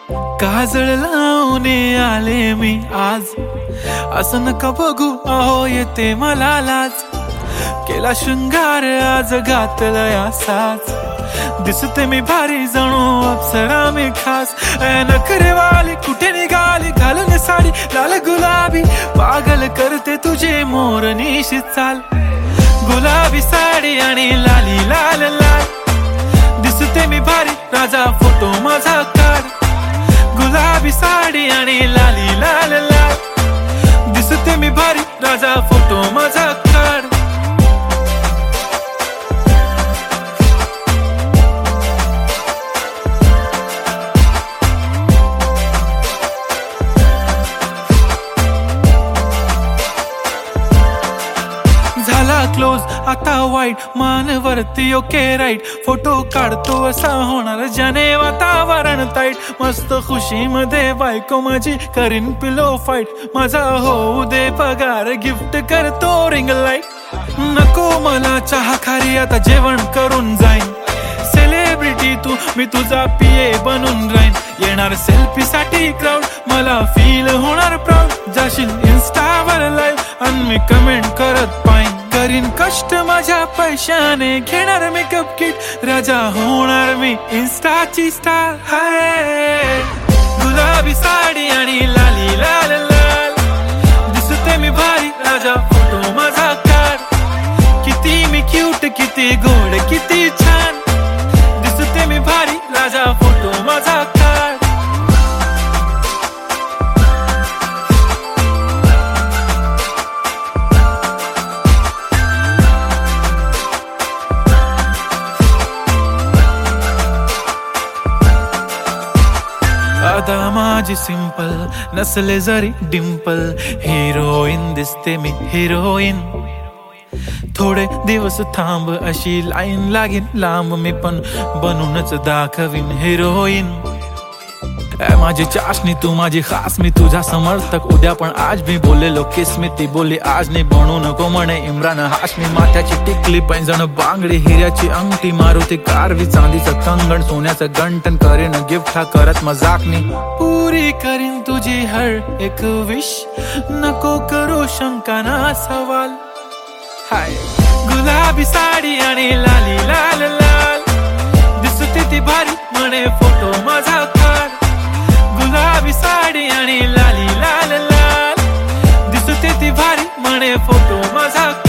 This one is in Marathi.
काजळ लावून आले मी आज, असं नका बघू अहो येते मला लाज. केला शृंगार आज घातलाय असाच, दिसते मी भारी जणू अप्सरा मी खास. नखरेवाली कुठे निघाली घालून साडी लाल गुलाबी, पागल करते तुझे मोरनीशी चाल. गुलाबी साडी आणि लाली लाल लाल, दिसते मी भारी राजा फोटो माझा काढ. गुलाबी साडी आणि लाली लाल लाल, दिसते मी भारी राजा फोटो माझा काढ. झाला क्लोज आता वाईट, मानवरती ओके राईट. फोटो काढतो असा होणार ज्याने वातावरण ताईट. मस्त खुशी मध्ये बायको माझी करीन पिलो फाईट. माझा होऊ दे पगार गिफ्ट करतो रिंग लाईट. नको मला चहा खारी आता जेवण करून जाईन. सेलिब्रिटी तू मी तुझा पिये बनून राहीन. येणार सेल्फी साठी क्राऊड मला फील होणार प्राऊड. जाशील इन्स्टावर लाईव्ह आणि मी कमेंट करत पाईन. करीन कष्ट माझ्या पैशाने घेणार मेकअप किट. राजा होणार मी इन्स्टाची स्टार. हाय गुलाबी साडी आणि लाली लाल लाल, दिसते मी भारी राजा फोटो माझा काढ. किती मी क्यूट किती गोड किती छान, दिसते मी भारी राजा फोटो माझा काढ. आता माझी सिंपल नसले जरी डिंपल, हिरोईन दिसते मी हिरोईन. थोडे दिवस थांब अशी लाईन लागेल लांब, मी पण बनूनच दाखवीन हिरोईन. माझी चाशनी तू माझी खास, मी तुझा समर्थक उद्या पण आज. मी बोलेलो किस मी ती बोली आज नाही. बनू नको म्हणे इम्रान हाशमी. माथ्याची टिकली पैंजण बांगडी, हिऱ्याची अंगठी, मारुती कारवी, चांदीचं कंगण, सोन्याचं गंटन. करीन गिफ्ट हा करत मजाकनी. पुरी करीन तुझी हर एक विश, नको करू शंका ना सवाल. हाय गुलाबी साडी आणि लाली लाल लाल, दिसते ती भारी म्हणे फोटो माझा काढ. गुलाबी साडी आणि लाली लाल लाल, दिसते ती भारी म्हणे फोटो माझा